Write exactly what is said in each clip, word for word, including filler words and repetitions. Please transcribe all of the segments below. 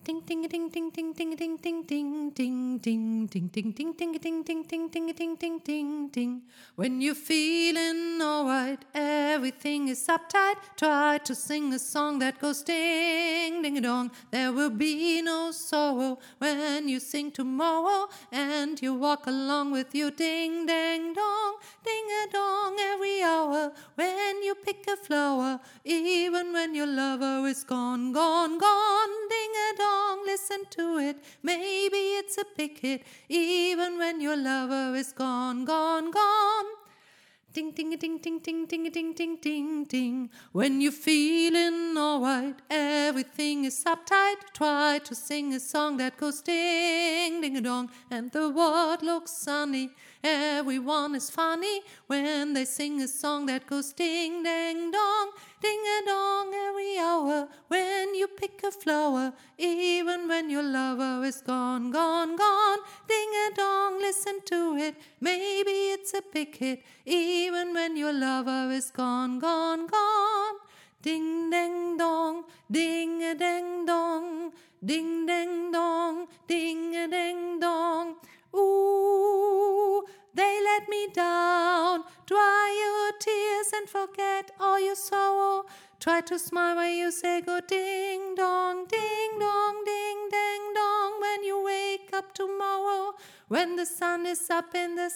Ding ding a ding ding ding ding a ding ding ding ding ding ding ding ding ding a ding ding ding ding a ding ding ding ding. When you're feeling alright, everything is uptight. Try to sing a song that goes ding ding a dong. There will be no sorrow when you sing tomorrow, and you walk along with your ding dang dong, ding a dong every hour. When you pick a flower, even when your lover is gone, gone, gone, ding a dong, listen to it. Maybe it's a big hit, even when your lover is gone, gone, gone. Ding ding a ding ding ding ding a ding ding ding ding. When you're feeling alright, everything is uptight. Try to sing a song that goes ding ding a dong, and the world looks sunny. Everyone is funny when they sing a song that goes ding dang dong, ding a dong every hour. When you pick a flower, even when your lover is gone, gone, gone, ding a dong, listen to it. Maybe it's a big hit, even when your lover is gone, gone, gone. Ding dang dong, ding a dang dong, ding dang dong, ding a dang dong. Ooh, they let me down. Dry your tears and forget all your sorrow. Try to smile while you say go ding dong, ding dong, ding dang dong. When you wake up tomorrow, when the sun is up in the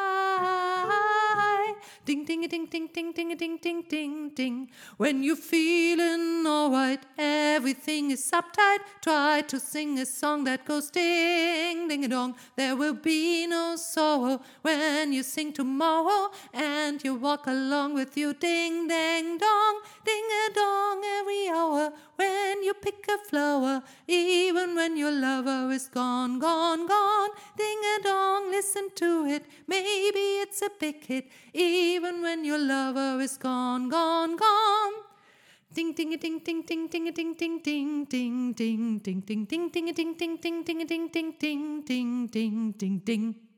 sky. Ding ding a ding ding ding ding a ding ding ding ding. When you're feeling alright, everything is uptight. Try to sing a song that goes ding ding a dong. There will be no sorrow when you sing tomorrow, and you walk along with your ding dang dong, ding a dong every hour. When you pick a flower, even when your lover is gone, gone, gone, ding a dong, listen to it. Maybe it's a big hit, even when your lover is gone, gone, gone. Ding ding a ding ding ding ding a ding ding ding ding ding ding ding ding ding a ding ding ding ding a ding ding ding ding ding ding ding.